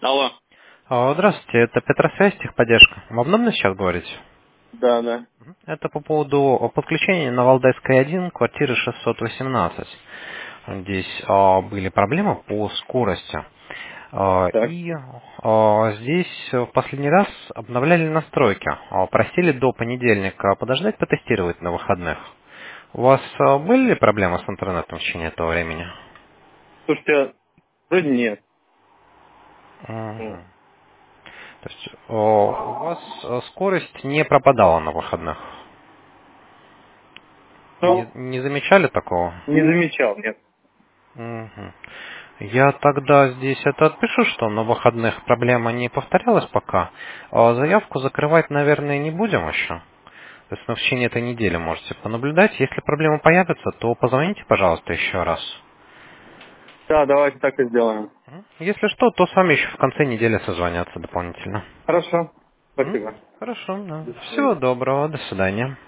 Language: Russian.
Алло. Здравствуйте, это Петросвязь, техподдержка. Вам удобно сейчас говорить? Да, да. Это по поводу подключения на Валдайской 1 квартиры 618. Здесь были проблемы по скорости. Так. И здесь в последний раз обновляли настройки. Просили до понедельника подождать, потестировать на выходных. У вас были ли проблемы с интернетом в течение этого времени? Слушайте, вроде нет. Ну, Мгм. То есть у вас скорость не пропадала на выходных? ну, Не замечали такого? не замечал, нет. Мгм. Я тогда здесь это отпишу, что на выходных проблема не повторялась пока. Заявку закрывать, наверное, не будем еще. То есть в течение этой недели можете понаблюдать. Если проблема появится, то позвоните, пожалуйста, еще раз. Да, давайте так и сделаем. Если что, то с вами еще в конце недели созвонятся дополнительно. Хорошо. Спасибо. Хорошо, да. До Всего свидания. доброго, до свидания.